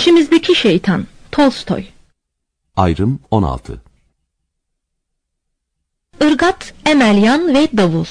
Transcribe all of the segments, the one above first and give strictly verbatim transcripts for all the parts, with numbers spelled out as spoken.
İçimizdeki şeytan. Tolstoy. Ayrım on altı. Irgat, Emelyan ve Davul.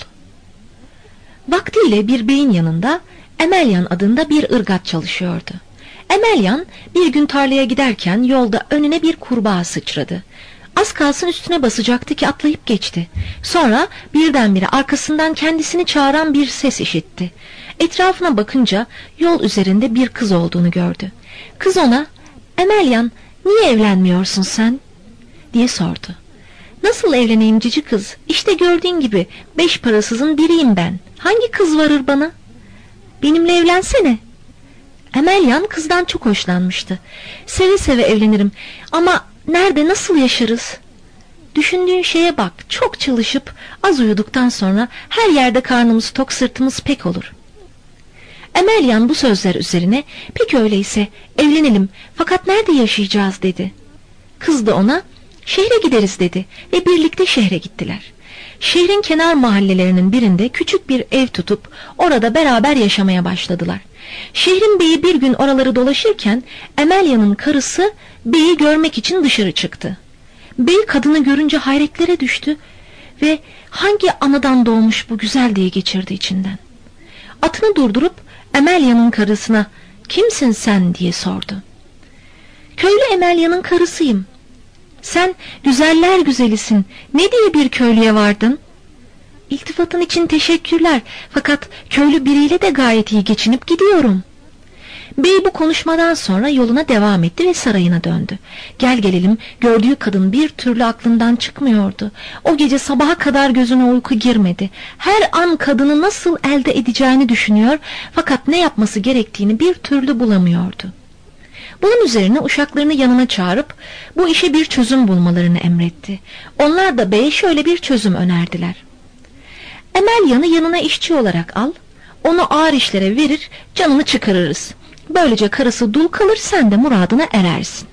Vaktiyle bir beyin yanında Emelyan adında bir ırgat çalışıyordu. Emelyan bir gün tarlaya giderken yolda önüne bir kurbağa sıçradı. Az kalsın üstüne basacaktı ki atlayıp geçti. Sonra birdenbire arkasından kendisini çağıran bir ses işitti. Etrafına bakınca yol üzerinde bir kız olduğunu gördü. Kız ona, "Emelyan, niye evlenmiyorsun sen?" diye sordu. "Nasıl evleneyim cici kız? İşte gördüğün gibi beş parasızın biriyim ben. Hangi kız varır bana? Benimle evlensene." Emelyan kızdan çok hoşlanmıştı. "Seve seve evlenirim ama nerede, nasıl yaşarız?" "Düşündüğün şeye bak, çok çalışıp az uyuduktan sonra her yerde karnımız tok, sırtımız pek olur." Emelyan bu sözler üzerine, "Peki öyleyse evlenelim, fakat nerede yaşayacağız?" dedi. Kız da ona, "Şehre gideriz" dedi ve birlikte şehre gittiler. Şehrin kenar mahallelerinin birinde küçük bir ev tutup orada beraber yaşamaya başladılar. Şehrin beyi bir gün oraları dolaşırken Emelyan'ın karısı beyi görmek için dışarı çıktı. Bey kadını görünce hayretlere düştü ve "Hangi anadan doğmuş bu güzel?" diye geçirdi içinden. Atını durdurup Emelyan'ın karısına, "Kimsin sen?" diye sordu. "Köylü Emelyan'ın karısıyım." "Sen güzeller güzelisin. Ne diye bir köylüye vardın?" "İltifatın için teşekkürler. Fakat köylü biriyle de gayet iyi geçinip gidiyorum." Bey bu konuşmadan sonra yoluna devam etti ve sarayına döndü. Gel gelelim gördüğü kadın bir türlü aklından çıkmıyordu. O gece sabaha kadar gözüne uyku girmedi. Her an kadını nasıl elde edeceğini düşünüyor, fakat ne yapması gerektiğini bir türlü bulamıyordu. Bunun üzerine uşaklarını yanına çağırıp bu işe bir çözüm bulmalarını emretti. Onlar da beye şöyle bir çözüm önerdiler. "Emelyan'ı yanına işçi olarak al, onu ağır işlere verir, canını çıkarırız. Böylece karısı dul kalır, sen de muradına erersin."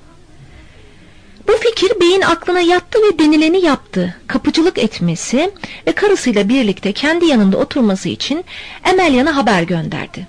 Bu fikir beyin aklına yattı ve denileni yaptı. Kapıcılık etmesi ve karısıyla birlikte kendi yanında oturması için Emelyan'a haber gönderdi.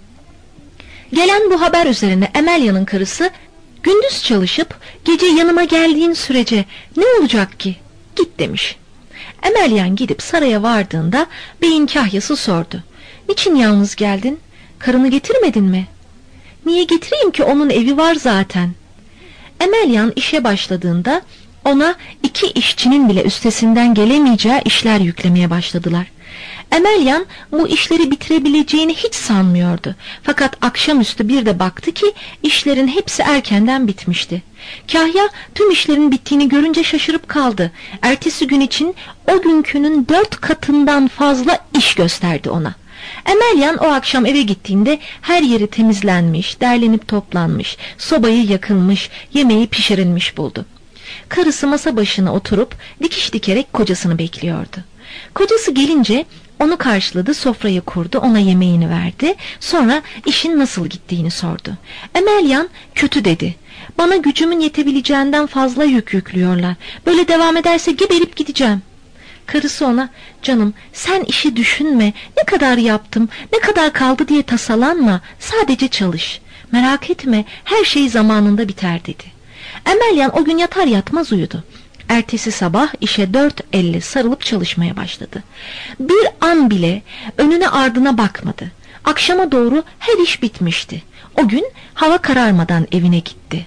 Gelen bu haber üzerine Emelyan'ın karısı, "Gündüz çalışıp gece yanıma geldiğin sürece ne olacak ki? Git" demiş. Emelyan gidip saraya vardığında beyin kahyası sordu. "Niçin yalnız geldin? Karını getirmedin mi?" "Niye getireyim ki, onun evi var zaten." Emelyan işe başladığında ona iki işçinin bile üstesinden gelemeyeceği işler yüklemeye başladılar. Emelyan bu işleri bitirebileceğini hiç sanmıyordu. Fakat akşamüstü bir de baktı ki işlerin hepsi erkenden bitmişti. Kahya tüm işlerin bittiğini görünce şaşırıp kaldı. Ertesi gün için o günkünün dört katından fazla iş gösterdi ona. Emelyan o akşam eve gittiğinde her yeri temizlenmiş, derlenip toplanmış, sobayı yakılmış, yemeği pişirilmiş buldu. Karısı masa başına oturup dikiş dikerek kocasını bekliyordu. Kocası gelince onu karşıladı, sofrayı kurdu, ona yemeğini verdi. Sonra işin nasıl gittiğini sordu. Emelyan kötü dedi. "Bana gücümün yetebileceğinden fazla yük yüklüyorlar. Böyle devam ederse geberip gideceğim." Karısı ona, "Canım, sen işi düşünme, ne kadar yaptım, ne kadar kaldı diye tasalanma, sadece çalış. Merak etme, her şey zamanında biter" dedi. Emelyan o gün yatar yatmaz uyudu. Ertesi sabah işe dört elle sarılıp çalışmaya başladı. Bir an bile önüne ardına bakmadı. Akşama doğru her iş bitmişti. O gün hava kararmadan evine gitti.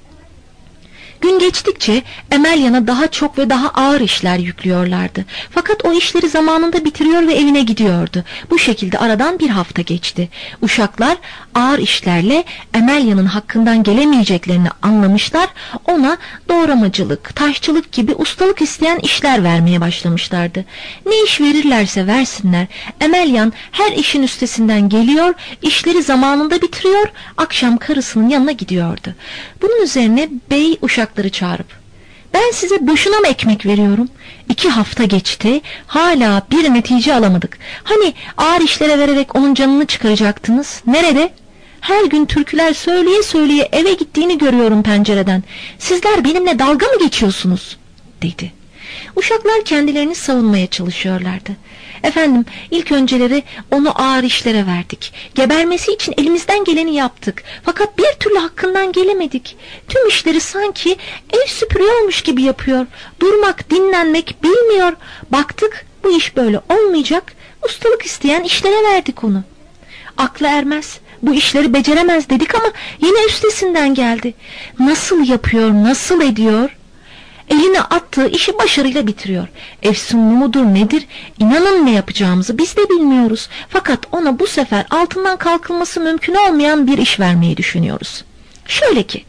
Gün geçtikçe Emelyan'a daha çok ve daha ağır işler yüklüyorlardı. Fakat o işleri zamanında bitiriyor ve evine gidiyordu. Bu şekilde aradan bir hafta geçti. Uşaklar ağır işlerle Emelyan'ın hakkından gelemeyeceklerini anlamışlar. Ona doğramacılık, taşçılık gibi ustalık isteyen işler vermeye başlamışlardı. Ne iş verirlerse versinler, Emelyan her işin üstesinden geliyor, işleri zamanında bitiriyor, akşam karısının yanına gidiyordu. Bunun üzerine bey uşakları çağırıp, "Ben size boşuna mı ekmek veriyorum? İki hafta geçti, hala bir netice alamadık. Hani ağır işlere vererek onun canını çıkaracaktınız, nerede? Her gün türküler söyleye söyleye eve gittiğini görüyorum pencereden. Sizler benimle dalga mı geçiyorsunuz?" dedi. Uşaklar kendilerini savunmaya çalışıyorlardı. Efendim, ilk önceleri onu ağır işlere verdik. Gebermesi için elimizden geleni yaptık. Fakat bir türlü hakkından gelemedik. Tüm işleri sanki ev süpürüyormuş gibi yapıyor. Durmak, dinlenmek bilmiyor. Baktık bu iş böyle olmayacak. Ustalık isteyen işlere verdik onu. Aklı ermez, bu işleri beceremez dedik ama yine üstesinden geldi. Nasıl yapıyor, nasıl ediyor? Eline attığı işi başarıyla bitiriyor. Efsunlu mudur nedir? İnanın ne yapacağımızı biz de bilmiyoruz. Fakat ona bu sefer altından kalkılması mümkün olmayan bir iş vermeyi düşünüyoruz. Şöyle ki,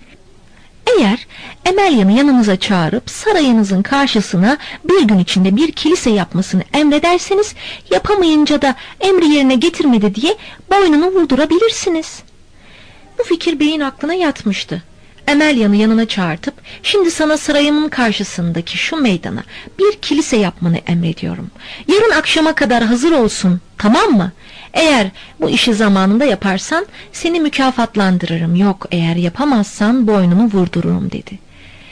eğer Emelya'nı yanınıza çağırıp sarayınızın karşısına bir gün içinde bir kilise yapmasını emrederseniz, yapamayınca da emri yerine getirmedi diye boynunu vurdurabilirsiniz. Bu fikir beyin aklına yatmıştı. Emelya'nı yanına çağırtıp, şimdi sana sarayımın karşısındaki şu meydana bir kilise yapmanı emrediyorum. Yarın akşama kadar hazır olsun, tamam mı? Eğer bu işi zamanında yaparsan seni mükafatlandırırım. Yok, eğer yapamazsan boynumu vurdururum dedi.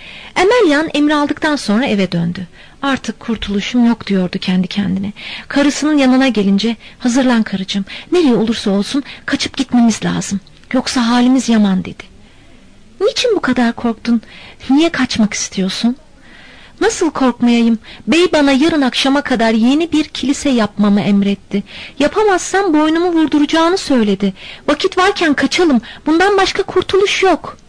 Emelyan emri aldıktan sonra eve döndü. Artık kurtuluşum yok diyordu kendi kendine. Karısının yanına gelince, hazırlan karıcığım, nereye olursa olsun kaçıp gitmemiz lazım. Yoksa halimiz yaman dedi. Niçin bu kadar korktun? Niye kaçmak istiyorsun? Nasıl korkmayayım? Bey bana yarın akşama kadar yeni bir kilise yapmamı emretti. Yapamazsam boynumu vurduracağını söyledi. Vakit varken kaçalım. Bundan başka kurtuluş yok.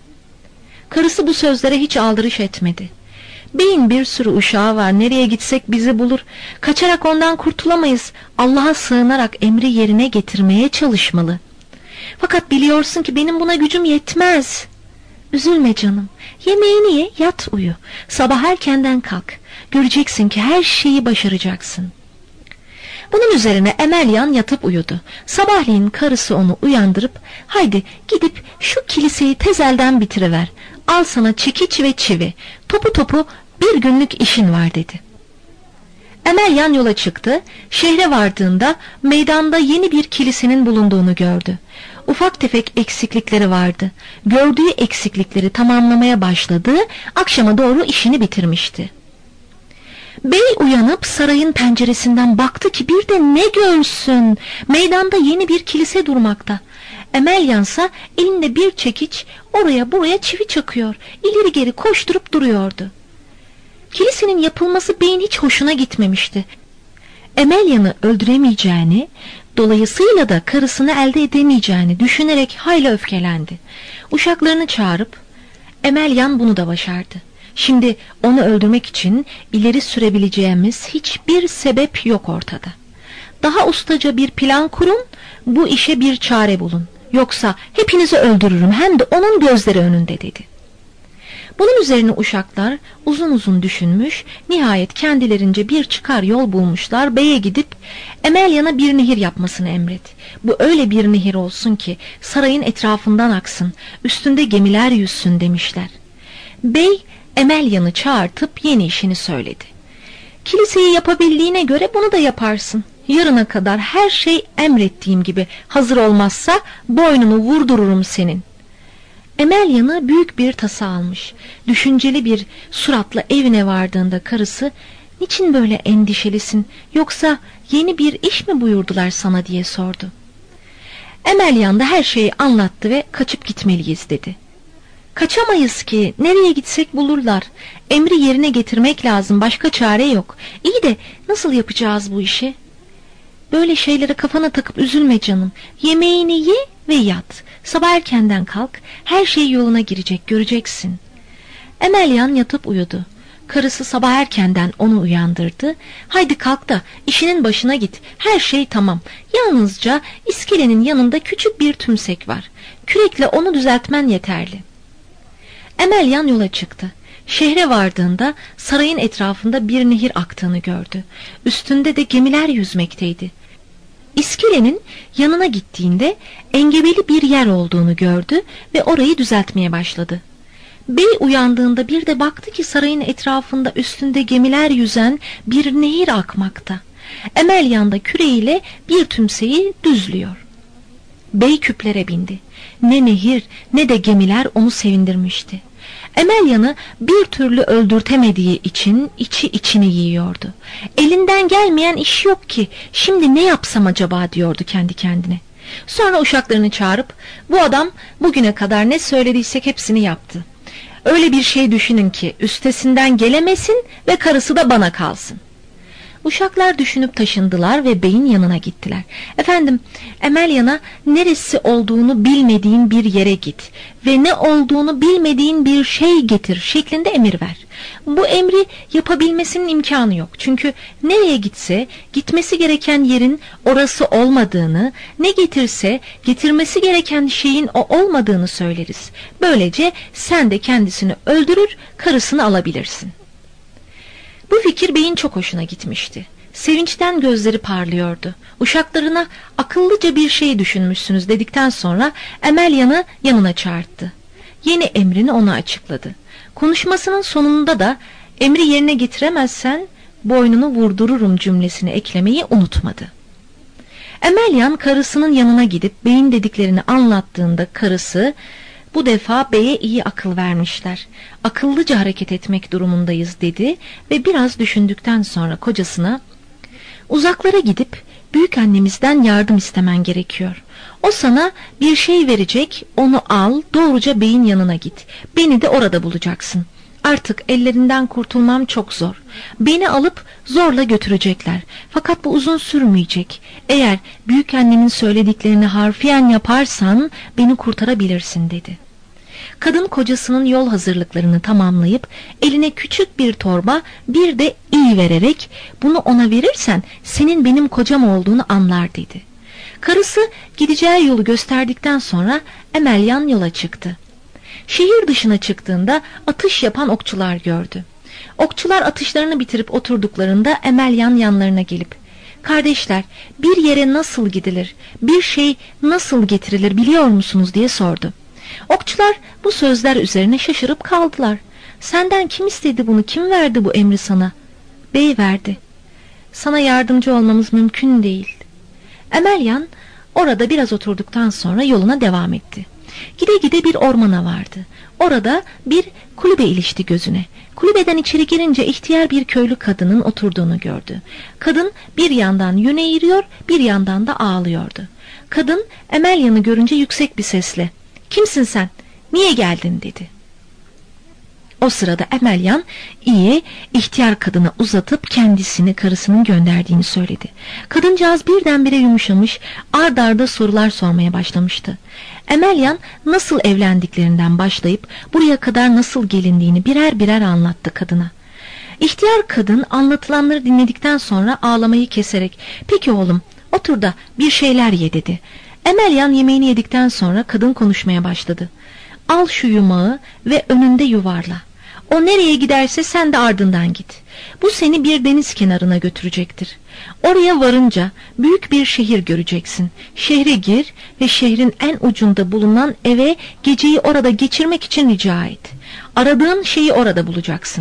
Karısı bu sözlere hiç aldırış etmedi. Beyin bir sürü uşağı var. Nereye gitsek bizi bulur. Kaçarak ondan kurtulamayız. Allah'a sığınarak emri yerine getirmeye çalışmalı. Fakat biliyorsun ki benim buna gücüm yetmez. Üzülme canım. Yemeğini ye, yat uyu. Sabah erkenden kalk. Göreceksin ki her şeyi başaracaksın. Bunun üzerine Emelyan yatıp uyudu. Sabahleyin karısı onu uyandırıp, haydi gidip şu kiliseyi tezelden bitiriver. Al sana çekiç ve çivi. Topu topu bir günlük işin var dedi. Emelyan yola çıktı. Şehre vardığında meydanda yeni bir kilisenin bulunduğunu gördü. Ufak tefek eksiklikleri vardı. Gördüğü eksiklikleri tamamlamaya başladığı akşama doğru işini bitirmişti. Bey uyanıp sarayın penceresinden baktı ki bir de ne görsün, meydanda yeni bir kilise durmakta. Emelyansa elinde bir çekiç oraya buraya çivi çakıyor, ileri geri koşturup duruyordu. Kilisenin yapılması beyin hiç hoşuna gitmemişti. Emelyan'ı öldüremeyeceğini, dolayısıyla da karısını elde edemeyeceğini düşünerek hayli öfkelendi. Uşaklarını çağırıp, Emelyan bunu da başardı. Şimdi onu öldürmek için ileri sürebileceğimiz hiçbir sebep yok ortada. Daha ustaca bir plan kurun, bu işe bir çare bulun. Yoksa hepinizi öldürürüm, hem de onun gözleri önünde dedi. Bunun üzerine uşaklar uzun uzun düşünmüş, nihayet kendilerince bir çıkar yol bulmuşlar. Bey'e gidip Emelyan'a bir nehir yapmasını emret. Bu öyle bir nehir olsun ki sarayın etrafından aksın, üstünde gemiler yüzsün demişler. Bey Emelyan'ı çağırtıp yeni işini söyledi. Kiliseyi yapabildiğine göre bunu da yaparsın. Yarına kadar her şey emrettiğim gibi hazır olmazsa boynunu vurdururum senin. Emelyan'ı büyük bir tasa almış. Düşünceli bir suratla evine vardığında karısı, niçin böyle endişelisin, yoksa yeni bir iş mi buyurdular sana diye sordu. Emelyan da her şeyi anlattı ve kaçıp gitmeliyiz dedi. Kaçamayız ki, nereye gitsek bulurlar. Emri yerine getirmek lazım, başka çare yok. İyi de nasıl yapacağız bu işi? Böyle şeylere kafana takıp üzülme canım. Yemeğini ye ve yat. Sabah erkenden kalk, her şey yoluna girecek, göreceksin. Emelyan yatıp uyudu. Karısı sabah erkenden onu uyandırdı. Haydi kalk da işinin başına git. Her şey tamam. Yalnızca iskelenin yanında küçük bir tümsek var. Kürekle onu düzeltmen yeterli. Emelyan yola çıktı. Şehre vardığında sarayın etrafında bir nehir aktığını gördü. Üstünde de gemiler yüzmekteydi. İskelenin yanına gittiğinde engebeli bir yer olduğunu gördü ve orayı düzeltmeye başladı. Bey uyandığında bir de baktı ki sarayın etrafında üstünde gemiler yüzen bir nehir akmakta. Emelyan da küreğiyle bir tümseyi düzlüyor. Bey küplere bindi. Ne nehir ne de gemiler onu sevindirmişti. Emelyan'ı bir türlü öldürtemediği için içi içini yiyordu. Elinden gelmeyen iş yok ki, şimdi ne yapsam acaba diyordu kendi kendine. Sonra uşaklarını çağırıp, bu adam bugüne kadar ne söylediysek hepsini yaptı. Öyle bir şey düşünün ki üstesinden gelemesin ve karısı da bana kalsın. Uşaklar düşünüp taşındılar ve beyin yanına gittiler. Efendim, Emelyan'a neresi olduğunu bilmediğin bir yere git ve ne olduğunu bilmediğin bir şey getir şeklinde emir ver. Bu emri yapabilmesinin imkanı yok. Çünkü nereye gitse gitmesi gereken yerin orası olmadığını, ne getirse getirmesi gereken şeyin o olmadığını söyleriz. Böylece sen de kendisini öldürür, karısını alabilirsin. Bu fikir beyin çok hoşuna gitmişti. Sevinçten gözleri parlıyordu. Uşaklarına akıllıca bir şey düşünmüşsünüz dedikten sonra Emelyan'ı yanına çağırdı. Yeni emrini ona açıkladı. Konuşmasının sonunda da emri yerine getiremezsen boynunu vurdururum cümlesini eklemeyi unutmadı. Emelyan karısının yanına gidip beyin dediklerini anlattığında karısı, bu defa beye iyi akıl vermişler, akıllıca hareket etmek durumundayız dedi ve biraz düşündükten sonra kocasına, uzaklara gidip büyük annemizden yardım istemen gerekiyor. O sana bir şey verecek, onu al, doğruca beyin yanına git, beni de orada bulacaksın. Artık ellerinden kurtulmam çok zor. Beni alıp zorla götürecekler. Fakat bu uzun sürmeyecek. Eğer büyük annemin söylediklerini harfiyen yaparsan beni kurtarabilirsin dedi. Kadın kocasının yol hazırlıklarını tamamlayıp eline küçük bir torba, bir de iyi vererek, bunu ona verirsen senin benim kocam olduğunu anlar dedi. Karısı gideceği yolu gösterdikten sonra Emelyan yola çıktı. Şehir dışına çıktığında atış yapan okçular gördü. Okçular atışlarını bitirip oturduklarında Emelyan yanlarına gelip, kardeşler, bir yere nasıl gidilir, bir şey nasıl getirilir biliyor musunuz diye sordu. Okçular bu sözler üzerine şaşırıp kaldılar. Senden kim istedi bunu, kim verdi bu emri sana? Bey verdi. Sana yardımcı olmamız mümkün değil. Emelyan orada biraz oturduktan sonra yoluna devam etti. Gide gide bir ormana vardı. Orada bir kulübe ilişti gözüne. Kulübeden içeri girince ihtiyar bir köylü kadının oturduğunu gördü. Kadın bir yandan yün eğiriyor, bir yandan da ağlıyordu. Kadın Emelyan'ı görünce yüksek bir sesle, "Kimsin sen? Niye geldin?" dedi. O sırada Emelyan iyi ihtiyar kadına uzatıp kendisini karısının gönderdiğini söyledi. Kadıncağız birdenbire yumuşamış, ard arda sorular sormaya başlamıştı. Emelyan nasıl evlendiklerinden başlayıp buraya kadar nasıl gelindiğini birer birer anlattı kadına. İhtiyar kadın anlatılanları dinledikten sonra ağlamayı keserek, "Peki oğlum, otur da bir şeyler ye" dedi. Emelyan yemeğini yedikten sonra kadın konuşmaya başladı. "Al şu yumağı ve önünde yuvarla. O nereye giderse sen de ardından git. Bu seni bir deniz kenarına götürecektir. Oraya varınca büyük bir şehir göreceksin. Şehre gir ve şehrin en ucunda bulunan eve geceyi orada geçirmek için rica et. Aradığın şeyi orada bulacaksın."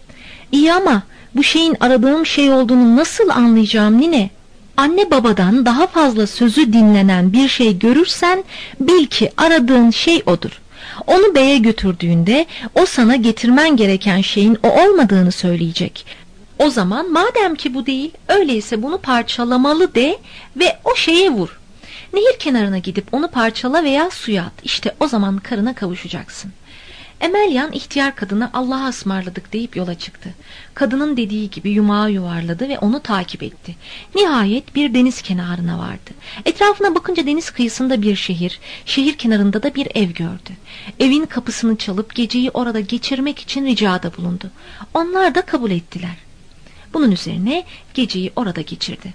"İyi ama bu şeyin aradığım şey olduğunu nasıl anlayacağım nine?" "Anne babadan daha fazla sözü dinlenen bir şey görürsen bil ki aradığın şey odur. Onu beye götürdüğünde o sana getirmen gereken şeyin o olmadığını söyleyecek. O zaman madem ki bu değil, öyleyse bunu parçalamalı de ve o şeye vur. Nehir kenarına gidip onu parçala veya suya at. İşte o zaman karına kavuşacaksın." Emelyan ihtiyar kadına "Allah'a ısmarladık" deyip yola çıktı. Kadının dediği gibi yumağı yuvarladı ve onu takip etti. Nihayet bir deniz kenarına vardı. Etrafına bakınca deniz kıyısında bir şehir, şehir kenarında da bir ev gördü. Evin kapısını çalıp geceyi orada geçirmek için ricada bulundu. Onlar da kabul ettiler. Bunun üzerine geceyi orada geçirdi.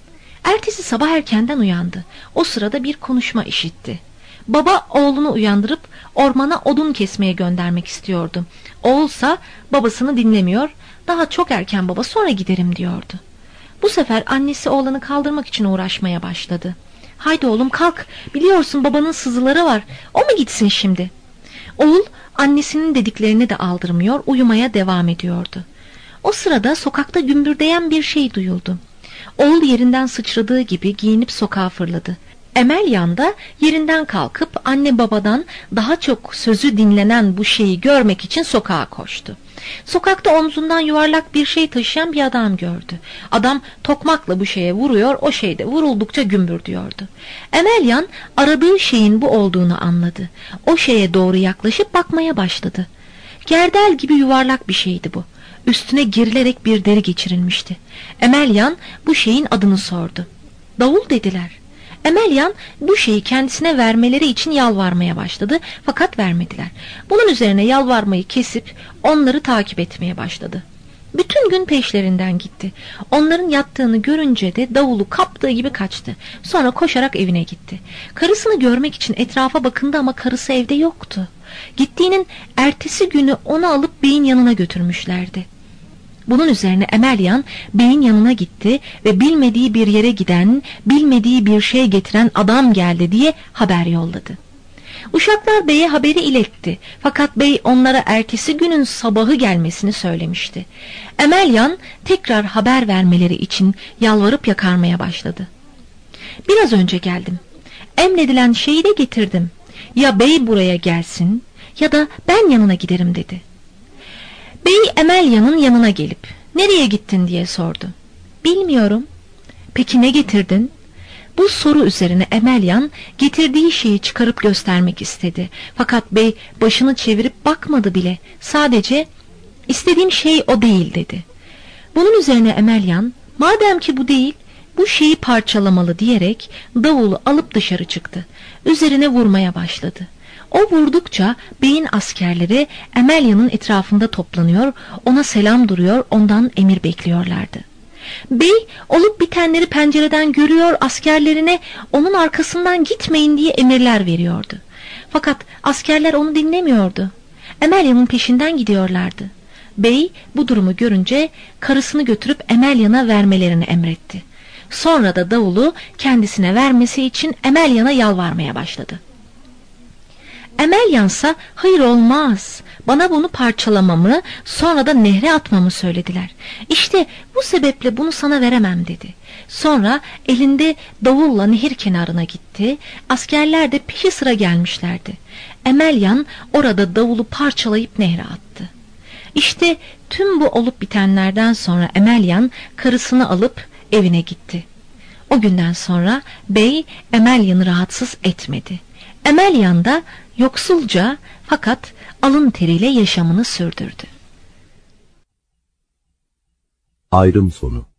Ertesi sabah erkenden uyandı. O sırada bir konuşma işitti. Baba oğlunu uyandırıp ormana odun kesmeye göndermek istiyordu. Oğulsa babasını dinlemiyor, "Daha çok erken baba, sonra giderim" diyordu. Bu sefer annesi oğlanı kaldırmak için uğraşmaya başladı. "Haydi oğlum kalk, biliyorsun babanın sızıları var, o mu gitsin şimdi?" Oğul annesinin dediklerini de aldırmıyor, uyumaya devam ediyordu. O sırada sokakta gümbürdeyen bir şey duyuldu. Oğul yerinden sıçradığı gibi giyinip sokağa fırladı. Emelyan da yerinden kalkıp anne babadan daha çok sözü dinlenen bu şeyi görmek için sokağa koştu. Sokakta omzundan yuvarlak bir şey taşıyan bir adam gördü. Adam tokmakla bu şeye vuruyor, o şey de vuruldukça gümbürdüyordu. Emelyan aradığı şeyin bu olduğunu anladı. O şeye doğru yaklaşıp bakmaya başladı. Gerdel gibi yuvarlak bir şeydi bu. Üstüne girilerek bir deri geçirilmişti. Emelyan bu şeyin adını sordu. Davul dediler. Emelyan bu şeyi kendisine vermeleri için yalvarmaya başladı, fakat vermediler. Bunun üzerine yalvarmayı kesip onları takip etmeye başladı. Bütün gün peşlerinden gitti. Onların yattığını görünce de davulu kaptığı gibi kaçtı. Sonra koşarak evine gitti. Karısını görmek için etrafa bakındı ama karısı evde yoktu. Gittiğinin ertesi günü onu alıp beyin yanına götürmüşlerdi. Bunun üzerine Emelyan beyin yanına gitti ve bilmediği bir yere giden, bilmediği bir şey getiren adam geldi diye haber yolladı. Uşaklar beye haberi iletti, fakat bey onlara ertesi günün sabahı gelmesini söylemişti. Emelyan tekrar haber vermeleri için yalvarıp yakarmaya başladı. Biraz önce geldim. Emredilen şeyi de getirdim. Ya bey buraya gelsin ya da ben yanına giderim dedi. Bey Emelyan'ın yanına gelip nereye gittin diye sordu. Bilmiyorum. Peki ne getirdin? Bu soru üzerine Emelyan getirdiği şeyi çıkarıp göstermek istedi. Fakat bey başını çevirip bakmadı bile. Sadece istediğim şey o değil dedi. Bunun üzerine Emelyan madem ki bu değil, bu şeyi parçalamalı diyerek davulu alıp dışarı çıktı. Üzerine vurmaya başladı. O vurdukça beyin askerleri Emelyan'ın etrafında toplanıyor, ona selam duruyor, ondan emir bekliyorlardı. Bey olup bitenleri pencereden görüyor, askerlerine onun arkasından gitmeyin diye emirler veriyordu. Fakat askerler onu dinlemiyordu. Emelyan'ın peşinden gidiyorlardı. Bey bu durumu görünce karısını götürüp Emelyan'a vermelerini emretti. Sonra da davulu kendisine vermesi için Emelyan'a yalvarmaya başladı. Emelyansa hayır olmaz, bana bunu parçalamamı sonra da nehre atmamı söylediler. İşte bu sebeple bunu sana veremem dedi. Sonra elinde davulla nehir kenarına gitti. Askerler de peşi sıra gelmişlerdi. Emelyan orada davulu parçalayıp nehre attı. İşte tüm bu olup bitenlerden sonra Emelyan karısını alıp evine gitti. O günden sonra bey Emelyan'ı rahatsız etmedi. Emelyan da yoksulca fakat alın teriyle yaşamını sürdürdü. Ayrım sonu.